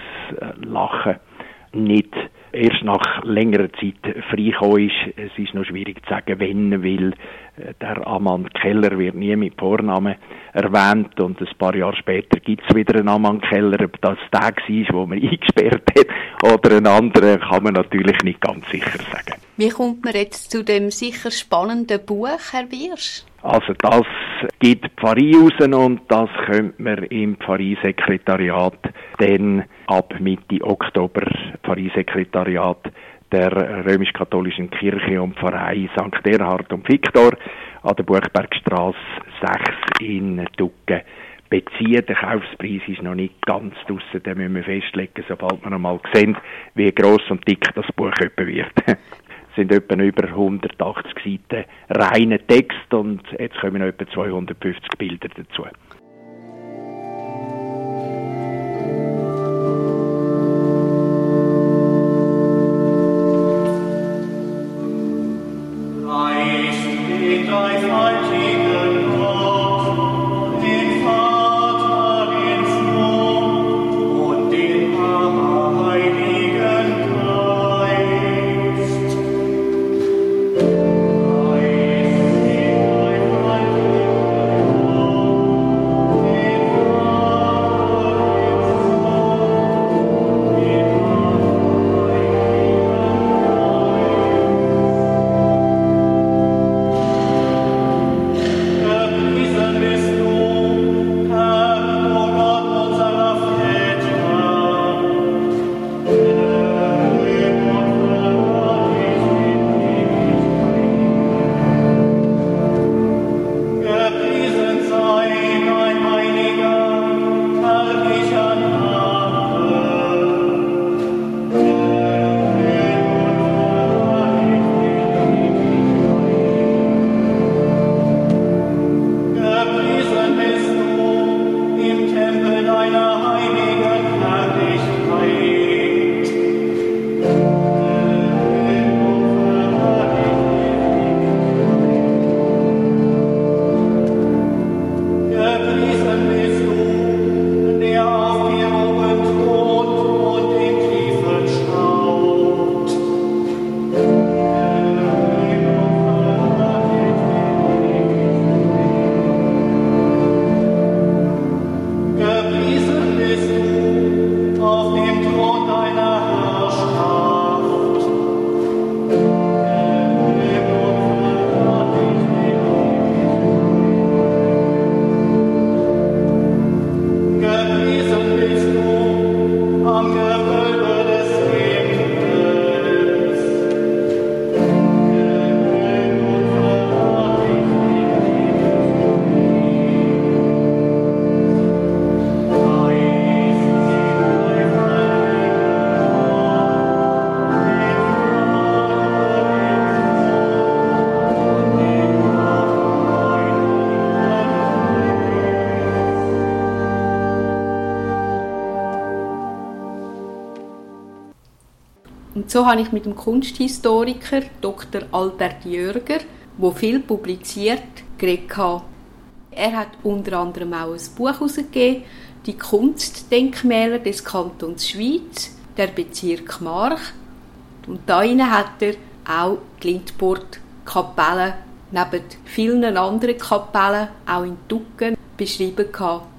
Lachen nicht erst nach längerer Zeit freigekommen ist. Es ist noch schwierig zu sagen, wenn, weil der Ammann Keller wird nie mit Vornamen erwähnt und ein paar Jahre später gibt es wieder einen Ammann Keller. Ob das der war, wo man eingesperrt hat, oder einen anderen, kann man natürlich nicht ganz sicher sagen. Wie kommt man jetzt zu dem sicher spannenden Buch, Herr Wiersch? Also das gibt die Pfarrei raus und das könnte man im Pfarreisekretariat dann ab Mitte Oktober, Pfarreisekretariat der römisch-katholischen Kirche und Pfarrei Sankt Erhard und Viktor an der Buchbergstrasse sechs in Ducken beziehen. Der Kaufpreis ist noch nicht ganz draussen, den müssen wir festlegen, sobald wir einmal sehen, wie gross und dick das Buch etwa wird. Es sind etwa über hundertachtzig Seiten reiner Text und jetzt kommen noch etwa zweihundertfünfzig Bilder dazu. Und so habe ich mit dem Kunsthistoriker Doktor Albert Jörger, der viel publiziert, geredet. Er hat unter anderem auch ein Buch herausgegeben, «Die Kunstdenkmäler des Kantons Schwyz», der Bezirk March. Und darin hat er auch die Lindport-Kapelle neben vielen anderen Kapellen, auch in Tucken, beschrieben.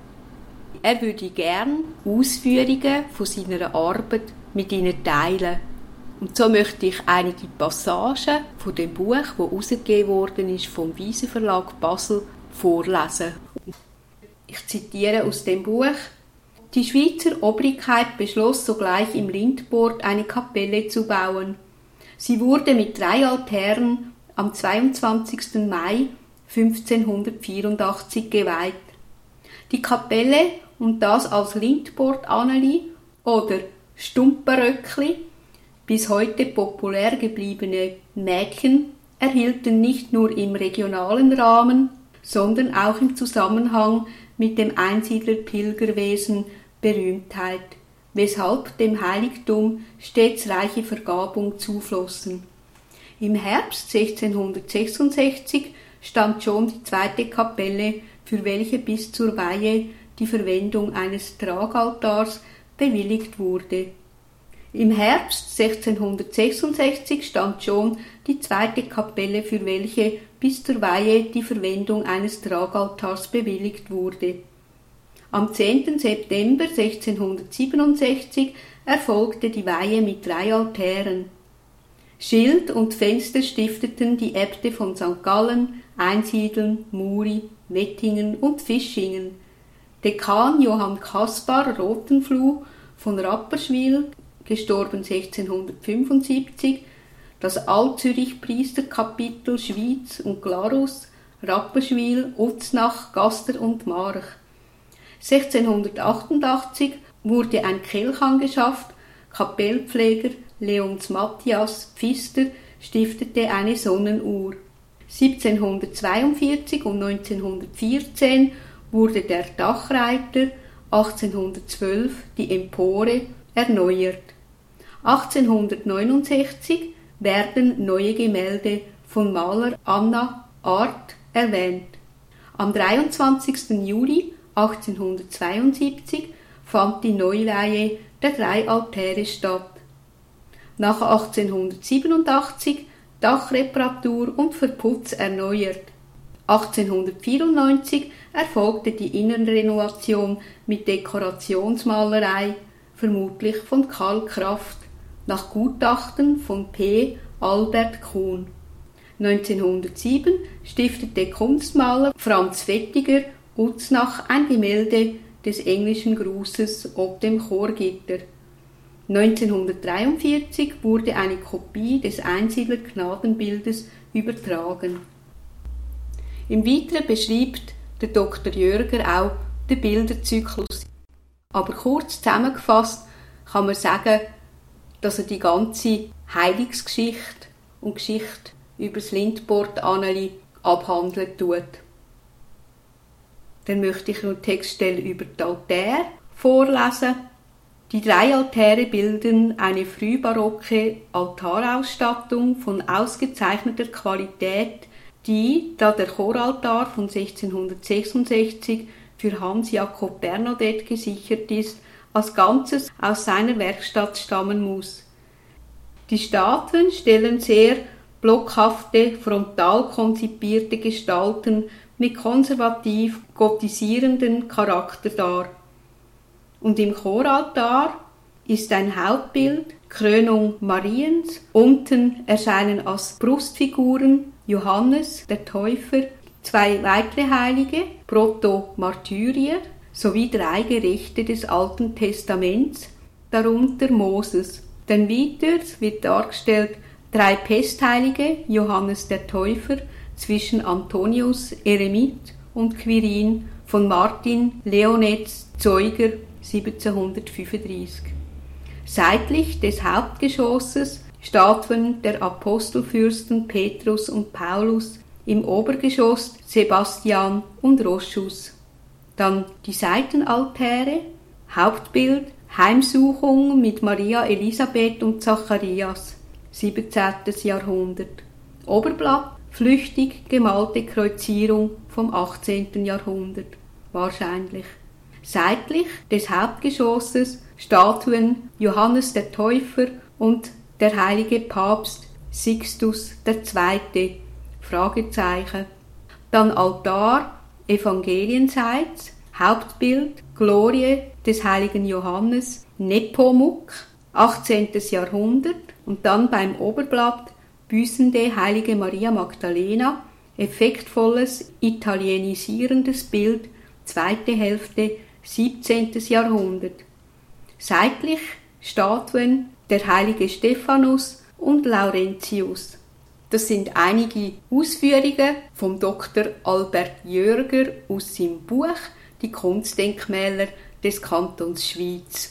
Er würde gerne Ausführungen von seiner Arbeit mit ihnen teilen. Und so möchte ich einige Passagen von dem Buch, das herausgegeben worden ist vom Wyse Verlag Basel, vorlesen. Ich zitiere aus dem Buch: Die Schweizer Obrigkeit beschloss sogleich im Lindport eine Kapelle zu bauen. Sie wurde mit drei Altären am zweiundzwanzigsten Mai fünfzehnhundertvierundachtzig geweiht. Die Kapelle und das als Lindport-Anneli oder Stumperöckli, bis heute populär gebliebene Mädchen, erhielten nicht nur im regionalen Rahmen, sondern auch im Zusammenhang mit dem Einsiedlerpilgerwesen Berühmtheit, weshalb dem Heiligtum stets reiche Vergabung zuflossen. Im Herbst sechzehnhundertsechsundsechzig stand schon die zweite Kapelle, für welche bis zur Weihe die Verwendung eines Tragaltars bewilligt wurde. Im Herbst sechzehnhundertsechsundsechzig stand schon die zweite Kapelle, für welche bis zur Weihe die Verwendung eines Tragaltars bewilligt wurde. Am zehnten September sechzehnhundertsiebenundsechzig erfolgte die Weihe mit drei Altären. Schild und Fenster stifteten die Äbte von Sankt Gallen, Einsiedeln, Muri, Wettingen und Fischingen. Dekan Johann Kaspar Rothenfluh von Rapperswil, gestorben sechzehnhundertfünfundsiebzig, das Alt-Zürich-Priesterkapitel Schwyz und Glarus, Rapperswil, Uznach, Gaster und March. sechzehnhundertachtundachtzig wurde ein Kelch angeschafft, Kapellpfleger Leons Matthias Pfister stiftete eine Sonnenuhr. siebzehnhundertzweiundvierzig und neunzehnhundertvierzehn wurde der Dachreiter, achtzehnhundertzwölf die Empore erneuert. achtzehnhundertneunundsechzig werden neue Gemälde von Maler Anna Art erwähnt. Am dreiundzwanzigsten Juli achtzehnhundertzweiundsiebzig fand die Neuweihe der drei Altäre statt. Nach achtzehnhundertsiebenundachtzig Dachreparatur und Verputz erneuert. achtzehnhundertvierundneunzig erfolgte die Innenrenovation mit Dekorationsmalerei, vermutlich von Karl Kraft, nach Gutachten von P. Albert Kuhn. neunzehnhundertsieben stiftete Kunstmaler Franz Fettiger Uznach ein Gemälde des englischen Grußes ob dem Chorgitter. neunzehnhundertdreiundvierzig wurde eine Kopie des Einsiedler-Gnadenbildes übertragen. Im Weiteren beschreibt der Doktor Jörger auch den Bilderzyklus. Aber kurz zusammengefasst kann man sagen, dass er die ganze Heilungsgeschichte und Geschichte über das Lindport-Anneli abhandeln tut. Dann möchte ich noch eine Textstelle über die Altäre vorlesen. Die drei Altäre bilden eine frühbarocke Altarausstattung von ausgezeichneter Qualität, die, da der Choraltar von sechzehnhundertsechsundsechzig für Hans Jakob Bernadotte gesichert ist, als Ganzes aus seiner Werkstatt stammen muss. Die Statuen stellen sehr blockhafte, frontal konzipierte Gestalten mit konservativ gotisierenden Charakter dar. Und im Choraltar ist ein Hauptbild, Krönung Mariens, unten erscheinen als Brustfiguren Johannes, der Täufer, zwei weitere Heilige, Proto-Martyrier, sowie drei Gerechte des Alten Testaments, darunter Moses. Dann weiter wird dargestellt drei Pestheilige, Johannes der Täufer, zwischen Antonius, Eremit und Quirin von Martin Leonetz Zeuger siebzehnhundertfünfunddreißig. Seitlich des Hauptgeschosses Statuen der Apostelfürsten Petrus und Paulus, im Obergeschoss Sebastian und Rochus. Dann die Seitenaltäre, Hauptbild Heimsuchung mit Maria Elisabeth und Zacharias, siebzehntes Jahrhundert. Oberblatt, flüchtig gemalte Kreuzierung vom achtzehnten Jahrhundert, wahrscheinlich. Seitlich des Hauptgeschosses Statuen Johannes der Täufer und der heilige Papst Sixtus der Zweite, Fragezeichen. Dann Altar, evangelienseits, Hauptbild, Glorie des heiligen Johannes, Nepomuk, achtzehntes Jahrhundert, und dann beim Oberblatt büßende heilige Maria Magdalena, effektvolles italienisierendes Bild, zweite Hälfte siebzehntes Jahrhundert. Seitlich Statuen der heilige Stephanus und Laurentius. Das sind einige Ausführungen vom Doktor Albert Jörger aus seinem Buch Die Kunstdenkmäler des Kantons Schwyz.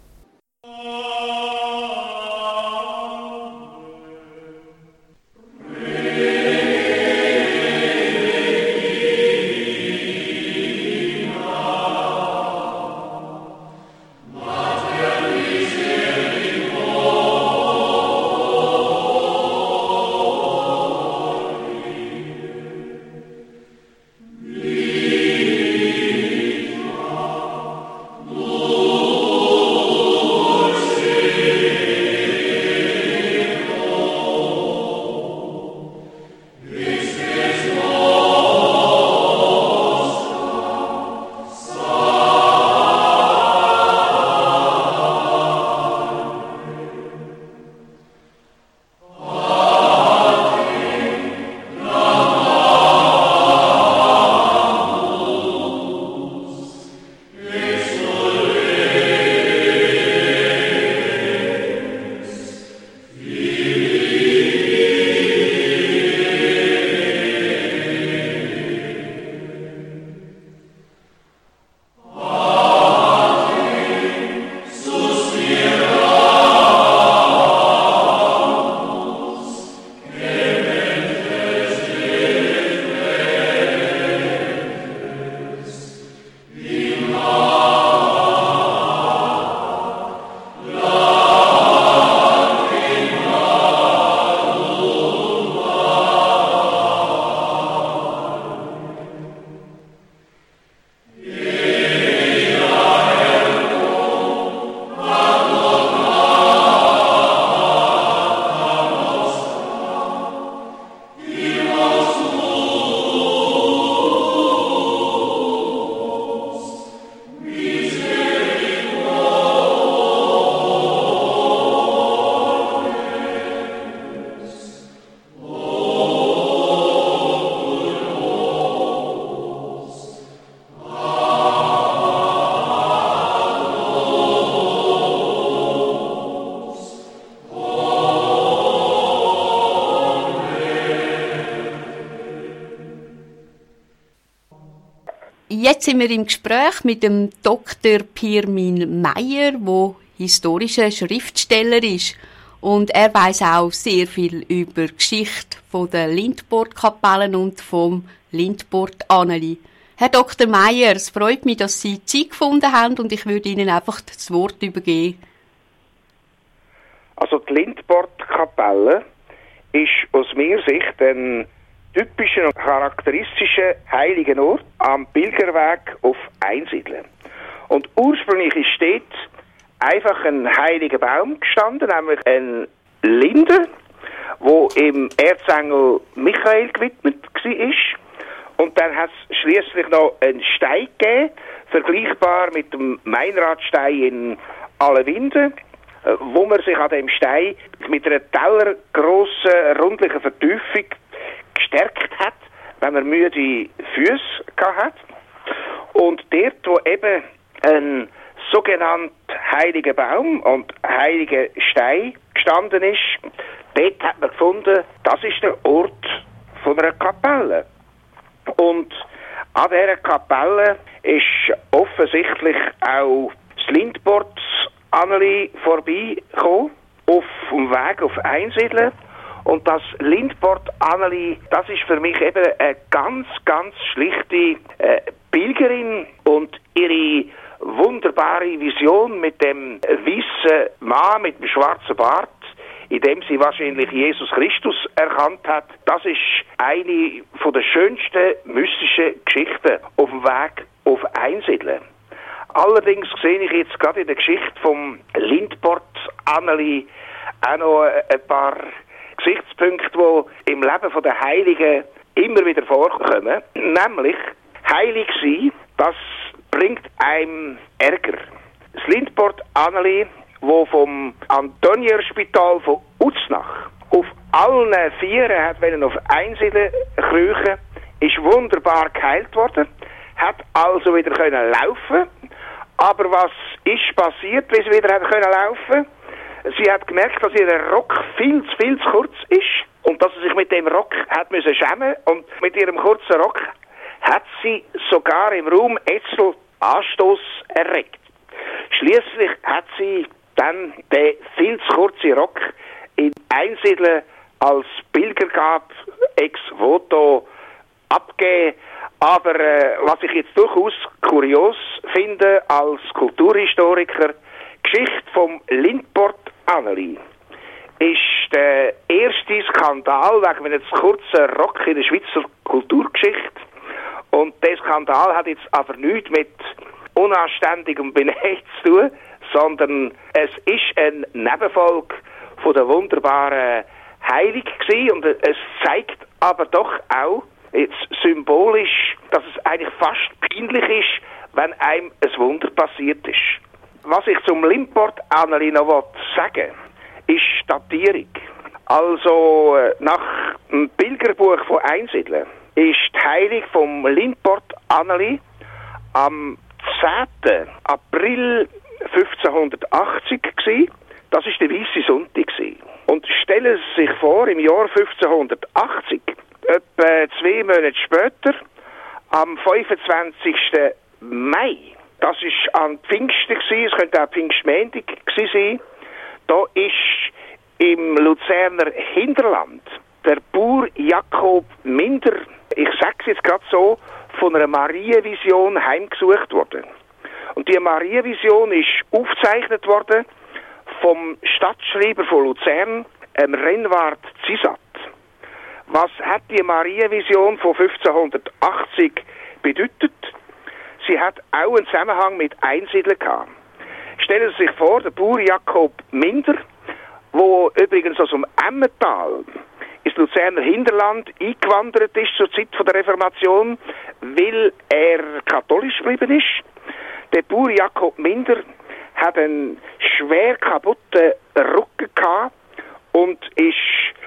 Jetzt sind wir im Gespräch mit dem Doktor Pirmin Meyer, der historischer Schriftsteller ist. Und er weiss auch sehr viel über die Geschichte der Lindborg-Kapellen und vom Lindborg-Anneli. Herr Doktor Meyer, es freut mich, dass Sie Zeit gefunden haben, und ich würde Ihnen einfach das Wort übergeben. Also die Lindborg-Kapelle ist aus meiner Sicht ein typischer und charakteristischer heiliger Ort am Pilgerweg auf Einsiedeln. Und ursprünglich ist dort einfach ein heiliger Baum gestanden, nämlich ein Linde, wo im Erzengel Michael gewidmet war. Und dann hat es schliesslich noch einen Stein gegeben, vergleichbar mit dem Meinradstein in Allewinden, wo man sich an dem Stein mit einer tellergrossen, rundlichen Vertiefung gestärkt hat, wenn man müde Füße hat. Und dort, wo eben ein sogenannter heiliger Baum und heiliger Stein gestanden ist, dort hat man gefunden, das ist der Ort von einer Kapelle. Und an dieser Kapelle ist offensichtlich auch das Lindborg-Anneli vorbeigekommen, auf dem Weg auf Einsiedeln. Und das Lindborg-Anneli, das ist für mich eben eine ganz, ganz schlichte äh, Pilgerin, und ihre wunderbare Vision mit dem weißen Mann mit dem schwarzen Bart, in dem sie wahrscheinlich Jesus Christus erkannt hat. Das ist eine von der schönsten mystischen Geschichten auf dem Weg auf Einsiedeln. Allerdings sehe ich jetzt gerade in der Geschichte vom Lindport Anneli auch noch ein paar Gesichtspunkte, die im Leben der Heiligen immer wieder vorkommen. Nämlich, heilig sein, das bringt einem Ärger. Das Lindport Anneli, wo vom Antonierspital von Uznach auf allen Vieren hat wollen auf Einsiedeln kriechen, ist wunderbar geheilt worden, hat also wieder können laufen. Aber was ist passiert, wie sie wieder hat können laufen? Sie hat gemerkt, dass ihr Rock viel zu viel zu kurz ist und dass sie sich mit dem Rock hat müssen schämen, und mit ihrem kurzen Rock hat sie sogar im Raum Etzel Anstoß erregt. Schließlich hat sie dann den viel zu kurzen Rock in Einsiedeln als Pilgergab ex voto abgegeben. Aber äh, was ich jetzt durchaus kurios finde als Kulturhistoriker, Geschichte vom Lindport Anneli ist der erste Skandal wegen einem kurzen Rock in der Schweizer Kulturgeschichte. Und der Skandal hat jetzt aber nichts mit unanständigem Benehmen zu tun, sondern es ist ein Nebenfolge von der wunderbaren Heilig gewesen, und es zeigt aber doch auch jetzt symbolisch, dass es eigentlich fast peinlich ist, wenn einem ein Wunder passiert ist. Was ich zum Lindport Anneli noch sagen will, ist Datierung. Also nach dem Pilgerbuch von Einsiedeln ist die Heilung vom Lindport Anneli am zehnten April fünfzehnhundertachtzig gewesen. Das ist der Weisse Sonntag gewesen. Und stellen Sie sich vor, im Jahr fünfzehnhundertachtzig, etwa zwei Monate später, am fünfundzwanzigsten Mai, das ist an Pfingsten gewesen, es könnte auch Pfingstmontag gewesen sein, da ist im Luzerner Hinterland der Bauer Jakob Minder, ich sage es jetzt gerade so, von einer Marienvision heimgesucht worden. Und die Marienvision ist aufgezeichnet worden vom Stadtschreiber von Luzern, ähm, Renward Zisat. Was hat die Marienvision von fünfzehnhundertachtzig bedeutet? Sie hat auch einen Zusammenhang mit Einsiedeln gehabt. Stellen Sie sich vor, der Bauer Jakob Minder, wo übrigens aus dem Emmental ins Luzerner Hinterland eingewandert ist zur Zeit der Reformation, weil er katholisch geblieben ist. Der Bauer Jakob Minder hat einen schwer kaputten Rücken gehabt und ist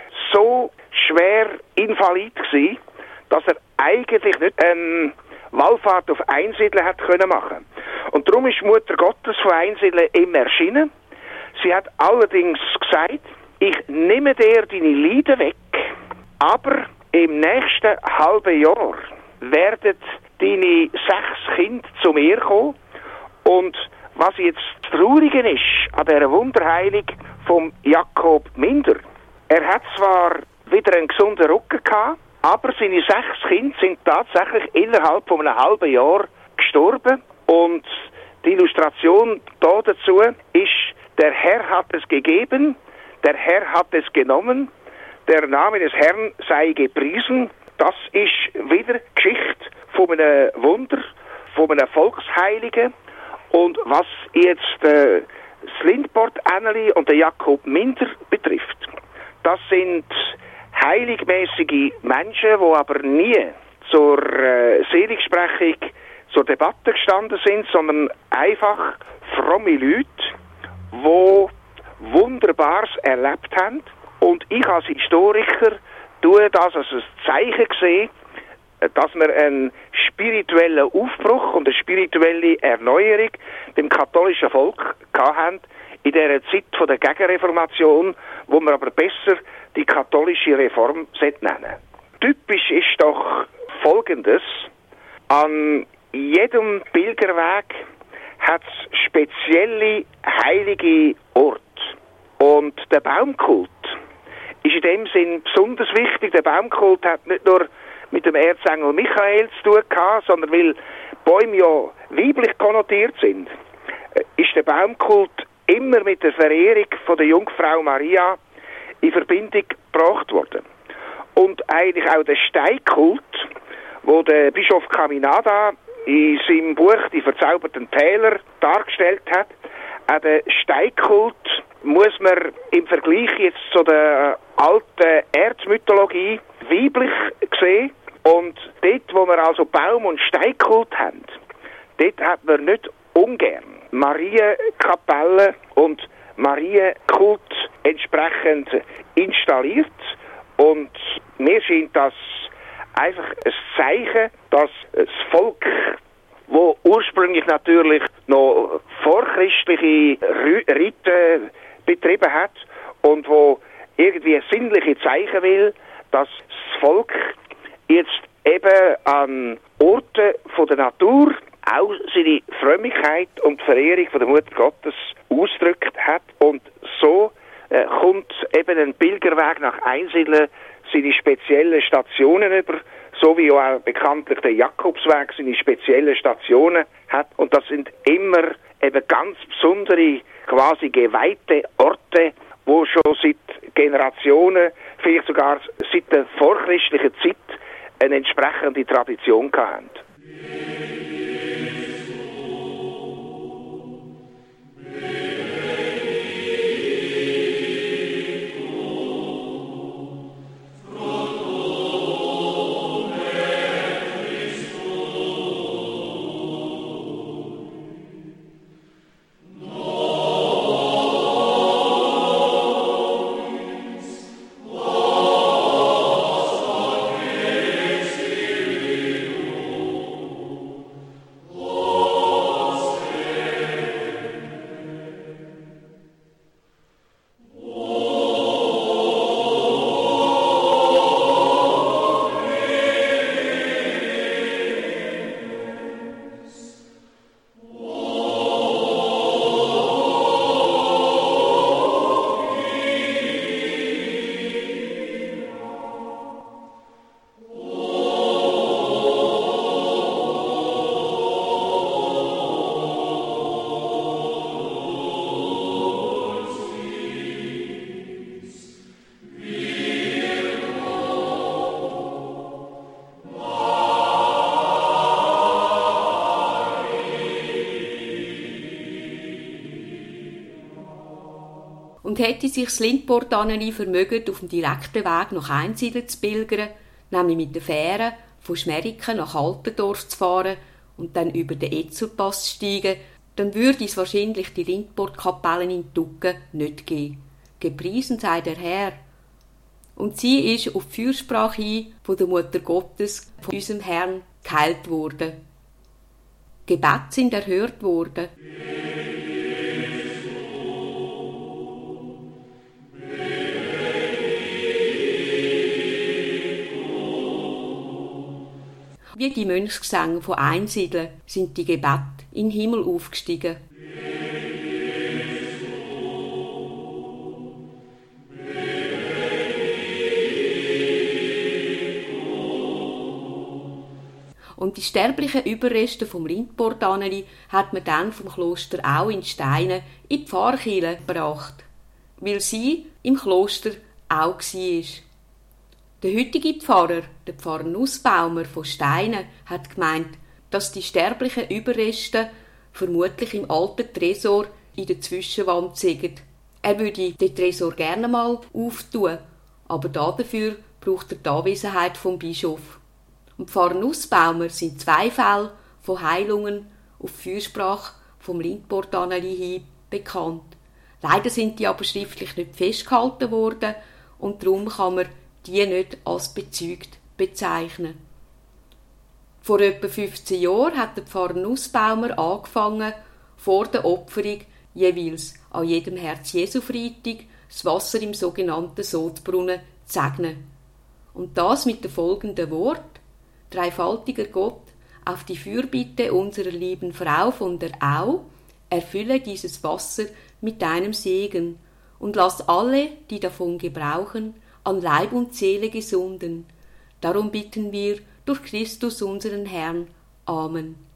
so schwer invalid gewesen, dass er eigentlich nicht eine Wallfahrt auf Einsiedeln hat können machen. Und darum ist Mutter Gottes von Einsiedeln ihm erschienen. Sie hat allerdings gesagt, ich nehme dir deine Leiden weg, aber im nächsten halben Jahr werden deine sechs Kinder zu mir kommen. Und was jetzt das Traurige ist an dieser Wunderheilung vom Jakob Minder, er hat zwar wieder einen gesunden Rücken gehabt, aber seine sechs Kinder sind tatsächlich innerhalb von einem halben Jahr gestorben. Und die Illustration da dazu ist, der Herr hat es gegeben, der Herr hat es genommen, der Name des Herrn sei gepriesen. Das ist wieder Geschichte von einem Wunder, von einem Volksheiligen. Und was jetzt äh, das Lindport Anneli und der Jakob Minder betrifft, das sind heiligmäßige Menschen, die aber nie zur äh, Seligsprechung, zur Debatte gestanden sind, sondern einfach fromme Leute, die Wunderbares erlebt haben. Und ich als Historiker tue das als ein Zeichen gesehen, dass wir einen spirituellen Aufbruch und eine spirituelle Erneuerung beim katholischen Volk hatten in dieser Zeit von der Gegenreformation, wo wir aber besser die katholische Reform nennen. Typisch ist doch Folgendes: An jedem Pilgerweg hat es spezielle heilige Orte. Und der Baumkult ist in dem Sinn besonders wichtig. Der Baumkult hat nicht nur mit dem Erzengel Michael zu tun gehabt, sondern weil Bäume ja weiblich konnotiert sind, ist der Baumkult immer mit der Verehrung von der Jungfrau Maria in Verbindung gebracht worden. Und eigentlich auch der Steinkult, wo der Bischof Caminada in seinem Buch Die verzauberten Täler dargestellt hat, auch der Steinkult muss man im Vergleich jetzt zu der alten Erzmythologie weiblich sehen. Und dort, wo wir also Baum- und Steinkult haben, dort hat man nicht ungern Marienkapelle und Marienkult entsprechend installiert. Und mir scheint das einfach ein Zeichen, dass das Volk, wo ursprünglich natürlich noch vorchristliche Riten betrieben hat und wo irgendwie ein sinnliches Zeichen will, dass das Volk jetzt eben an Orten von der Natur auch seine Frömmigkeit und Verehrung von der Mutter Gottes ausgedrückt hat. Und so äh, kommt eben ein Pilgerweg nach Einsiedeln seine speziellen Stationen über, so wie auch bekanntlich der Jakobsweg seine speziellen Stationen hat. Und das sind immer eben ganz besondere, quasi geweihte Orte, wo schon seit Generationen, vielleicht sogar seit der vorchristlichen Zeit, eine entsprechende Tradition hatten. Und hätte sich das Lindport Anneli vermögt, auf dem direkten Weg nach Einsiedeln zu pilgern, nämlich mit der Fähre von Schmeriken nach Altendorf zu fahren und dann über den Etzerpass zu steigen, dann würde es wahrscheinlich die Lindport-Kapellen in Tuggen nicht geben. Gepriesen sei der Herr. Und sie ist auf die Fürsprache hin von der Mutter Gottes, von unserem Herrn, geheilt worden. Gebete sind erhört worden. Wie die Mönchsgesänge von Einsiedeln sind die Gebete in den Himmel aufgestiegen. Und die sterblichen Überreste vom Lindport Anneli hat man dann vom Kloster auch in Steine in die Pfarrkirche gebracht, weil sie im Kloster auch war. Der heutige Pfarrer, der Pfarrer Nussbaumer von Steinen, hat gemeint, dass die sterblichen Überreste vermutlich im alten Tresor in der Zwischenwand sägen. Er würde den Tresor gerne mal auftun, aber dafür braucht er die Anwesenheit vom Bischof. Und Pfarrer Nussbaumer sind zwei Fälle von Heilungen auf Fürsprache vom Lindport Anneli hin bekannt. Leider sind die aber schriftlich nicht festgehalten worden und darum kann man die nicht als bezeugt bezeichnen. Vor etwa fünfzehn Jahren hat der Pfarrer Nussbaumer angefangen, vor der Opferung jeweils an jedem Herz-Jesu-Freitag das Wasser im sogenannten Sodbrunnen zu segnen. Und das mit dem folgenden Wort: Dreifaltiger Gott, auf die Fürbitte unserer lieben Frau von der Au, erfülle dieses Wasser mit deinem Segen und lass alle, die davon gebrauchen, an Leib und Seele gesunden. Darum bitten wir durch Christus unseren Herrn. Amen.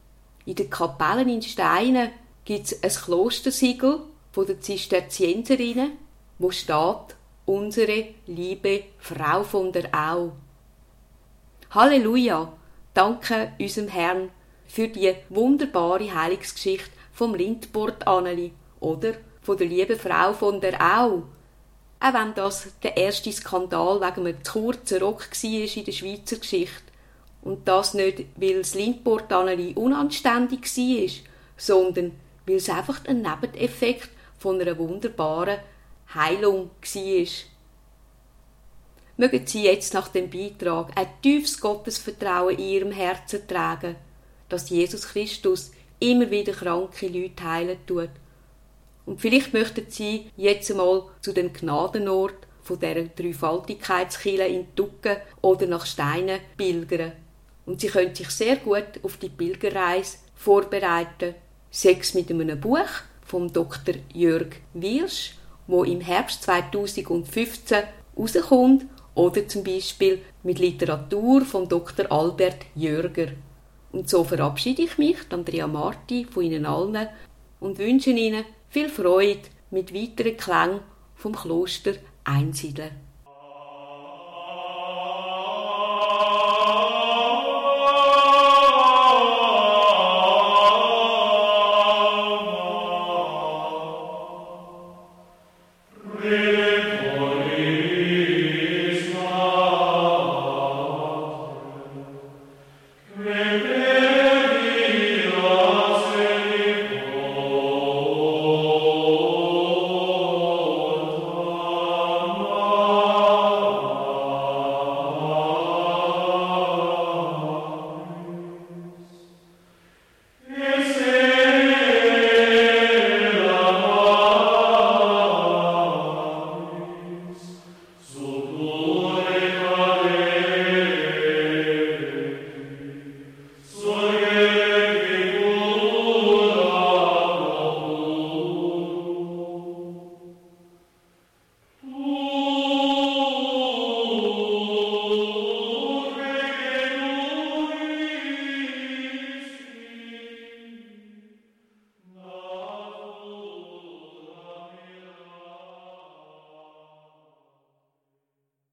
In den Kapellen in Steinen gibt es ein Klostersiegel von den Zisterzienserinnen, wo steht: Unsere liebe Frau von der Au. Halleluja! Danke unserem Herrn für die wunderbare Heilungsgeschichte vom Lindport Anneli oder von der lieben Frau von der Au. Auch wenn das der erste Skandal wegen einem zu kurzen Rock war in der Schweizer Geschichte. Und das nicht, weil das Lindport Anneli unanständig war, sondern weil es einfach ein Nebeneffekt von einer wunderbaren Heilung war. Mögen Sie jetzt nach dem Beitrag ein tiefes Gottesvertrauen in Ihrem Herzen tragen, dass Jesus Christus immer wieder kranke Leute heilen tut. Und vielleicht möchten Sie jetzt einmal zu dem Gnadenort von dieser Dreifaltigkeitskirche in Tucken oder nach Steinen pilgern. Und Sie können sich sehr gut auf die Pilgerreise vorbereiten. Sechs mit einem Buch vom Doktor Jörg Wirsch, wo im Herbst zweitausendfünfzehn rauskommt, oder zum Beispiel mit Literatur von Doktor Albert Jörger. Und so verabschiede ich mich, Andrea Marti, von Ihnen allen und wünsche Ihnen viel Freude mit weiteren Klängen vom Kloster Einsiedeln.